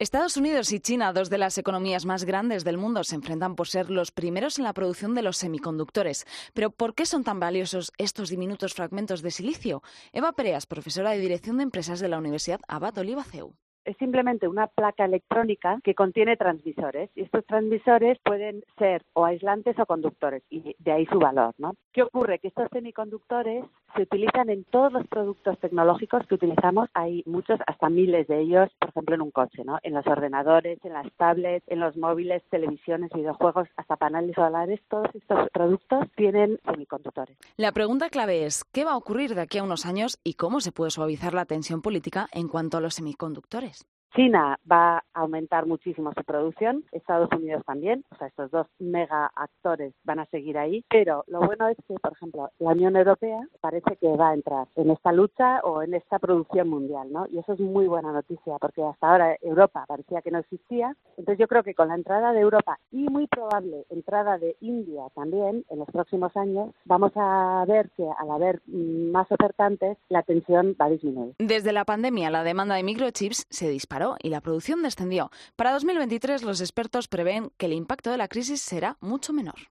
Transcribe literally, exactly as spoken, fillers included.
Estados Unidos y China, dos de las economías más grandes del mundo, se enfrentan por ser los primeros en la producción de los semiconductores. Pero ¿por qué son tan valiosos estos diminutos fragmentos de silicio? Eva Pereas, profesora de Dirección de Empresas de la Universidad Abat Oliba C E U. Es simplemente una placa electrónica que contiene transmisores y estos transmisores pueden ser o aislantes o conductores y de ahí su valor, ¿no? ¿Qué ocurre? Que estos semiconductores se utilizan en todos los productos tecnológicos que utilizamos. Hay muchos, hasta miles de ellos, por ejemplo en un coche, ¿no? En los ordenadores, en las tablets, en los móviles, televisiones, videojuegos, hasta paneles solares. Todos estos productos tienen semiconductores. La pregunta clave es, ¿qué va a ocurrir de aquí a unos años y cómo se puede suavizar la tensión política en cuanto a los semiconductores? China va a aumentar muchísimo su producción, Estados Unidos también, o sea, estos dos mega actores van a seguir ahí, pero lo bueno es que, por ejemplo, la Unión Europea parece que va a entrar en esta lucha o en esta producción mundial, ¿no? Y eso es muy buena noticia, porque hasta ahora Europa parecía que no existía, entonces yo creo que con la entrada de Europa y muy probable entrada de India también en los próximos años, vamos a ver que al haber más ofertantes, la tensión va a disminuir. Desde la pandemia, la demanda de microchips se disparó y la producción descendió. Para dos mil veintitrés, los expertos prevén que el impacto de la crisis será mucho menor.